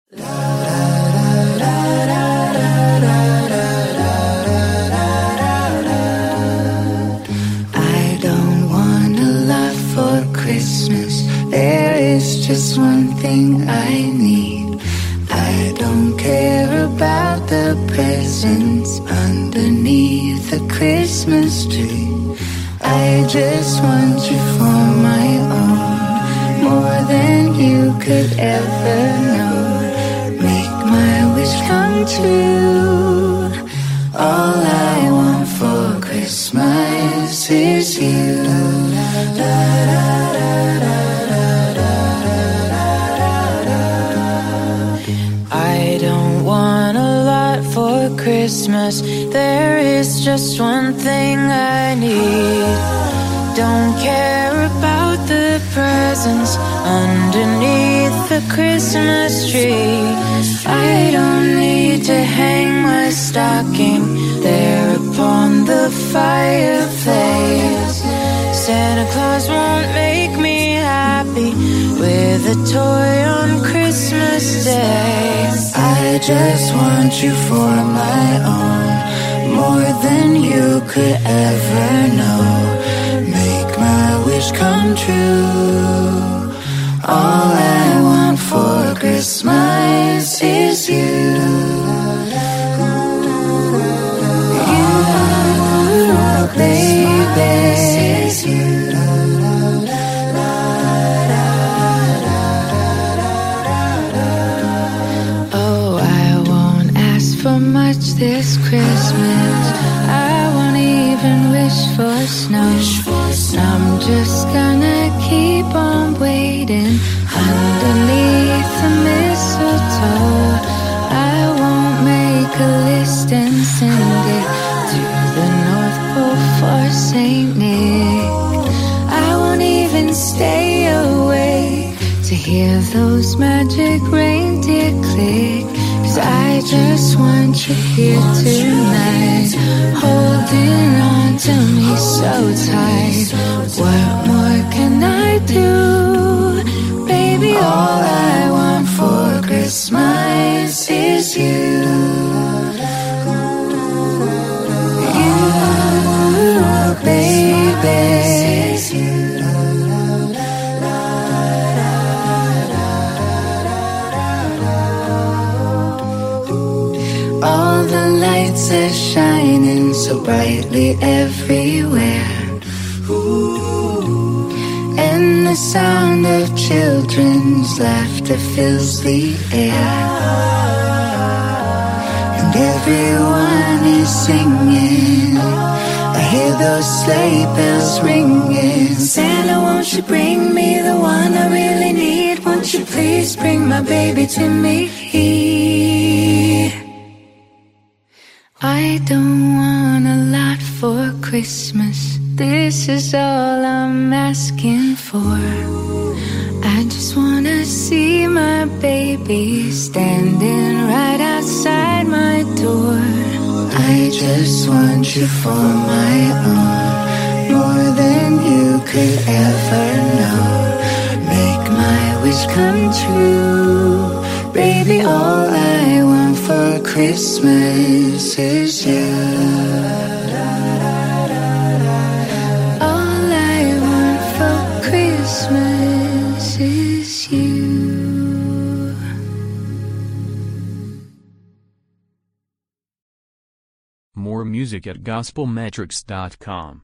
I don't want a lot for Christmas. There is just one thing I need. I don't care about the presents underneath the Christmas tree. I just want you for my own, more than you could ever know. Make my wish come true. All I want for Christmas is you. I don't want a lot for Christmas. There is just one thing I need. Don't care about the presents underneath the Christmas tree. I don't need to hang my stocking there upon the fireplace. Santa Claus won't make me happy with a toy on Christmas Day. I just want you for my own, more than you could ever know. Make my wish come true. All I want for Christmas is you. You, baby, is you. For much this Christmas, I won't even wish for snow. I'm just gonna keep on waiting underneath the mistletoe. I won't make a list and send it to the North Pole for Saint Nick. I won't even stay awake to hear those magic reindeer click. I just want you here tonight, holding on to me so tight. What more can I do? Baby, all I want for Christmas is you. You, baby, is you. All the lights are shining so brightly everywhere, and the sound of children's laughter fills the air, and everyone is singing. I hear those sleigh bells ringing. Santa, won't you bring me the one I really need? Won't you please bring my baby to me? I don't want a lot for Christmas. This is all I'm asking for. I just wanna see my baby standing right outside my door. I just want you for my own, more than you could ever know. Make my wish come true. Baby, all I want for Christmas is you. All I want for Christmas is you. More music at gospelmetrics.com.